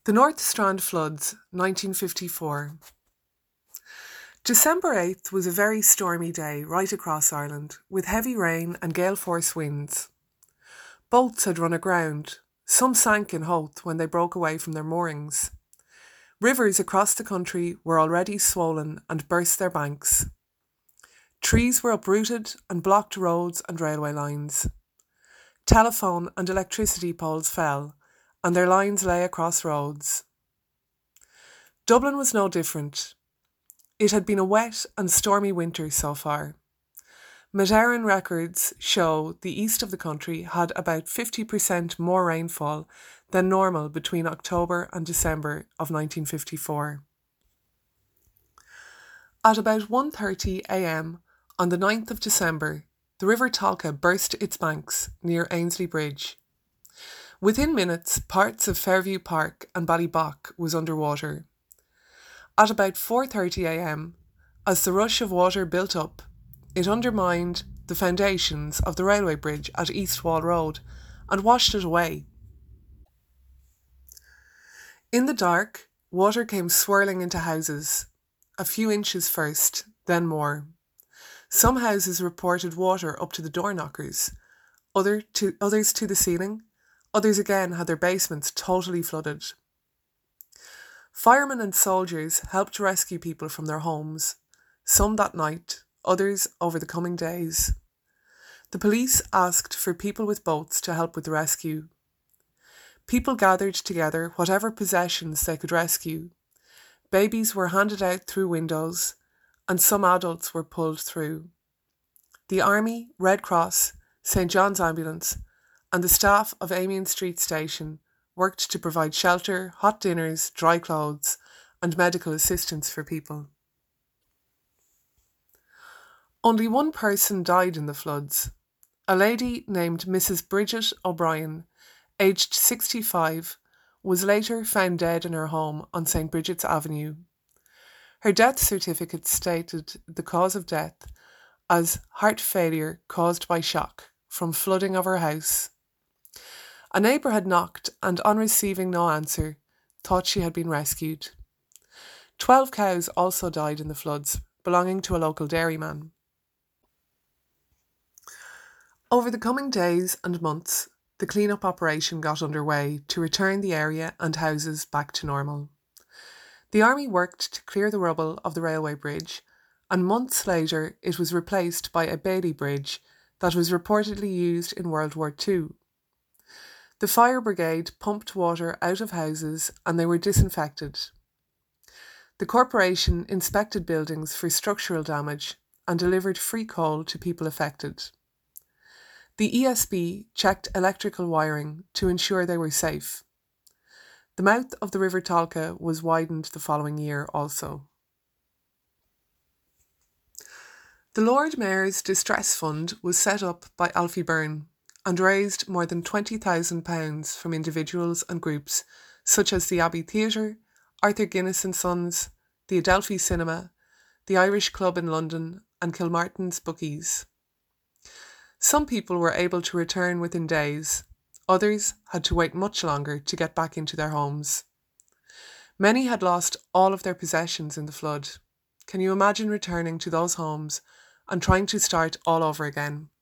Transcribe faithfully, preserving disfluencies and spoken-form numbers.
The North Strand floods, nineteen fifty-four. December eighth was a very stormy day right across Ireland, with heavy rain and gale force winds. Boats had run aground. Some sank in Howth when they broke away from their moorings. Rivers across the country were already swollen and burst their banks. Trees were uprooted and blocked roads and railway lines. Telephone and electricity poles fell, and their lines lay across roads. Dublin was no different. It had been a wet and stormy winter so far. Meteran records show the east of the country had about fifty percent more rainfall than normal between October and December of nineteen fifty-four. At about one thirty a m on the ninth of December, the River Tolka burst its banks near Ainsley Bridge. Within minutes, parts of Fairview Park and Ballybock was underwater. At about four thirty a m, as the rush of water built up, it undermined the foundations of the railway bridge at East Wall Road and washed it away. In the dark, water came swirling into houses, a few inches first, then more. Some houses reported water up to the door knockers, other to, others to the ceiling, others again had their basements totally flooded. Firemen and soldiers helped rescue people from their homes, some that night, others over the coming days. The police asked for people with boats to help with the rescue. People gathered together whatever possessions they could rescue. Babies were handed out through windows, and some adults were pulled through. The Army, Red Cross, Saint John's Ambulance, and the staff of Amiens Street Station worked to provide shelter, hot dinners, dry clothes, and medical assistance for people. Only one person died in the floods. A lady named Missus Bridget O'Brien, aged sixty-five, was later found dead in her home on Saint Bridget's Avenue. Her death certificate stated the cause of death as heart failure caused by shock from flooding of her house. A neighbour had knocked and, on receiving no answer, thought she had been rescued. Twelve cows also died in the floods, belonging to a local dairyman. Over the coming days and months, the clean-up operation got underway to return the area and houses back to normal. The Army worked to clear the rubble of the railway bridge, and months later it was replaced by a Bailey Bridge that was reportedly used in World War Two. The fire brigade pumped water out of houses and they were disinfected. The corporation inspected buildings for structural damage and delivered free coal to people affected. The E S B checked electrical wiring to ensure they were safe. The mouth of the River Tolka was widened the following year also. The Lord Mayor's Distress Fund was set up by Alfie Byrne and raised more than twenty thousand pounds from individuals and groups such as the Abbey Theatre, Arthur Guinness and Sons, the Adelphi Cinema, the Irish Club in London and Kilmartin's Bookies. Some people were able to return within days. Others had to wait much longer to get back into their homes. Many had lost all of their possessions in the flood. Can you imagine returning to those homes and trying to start all over again?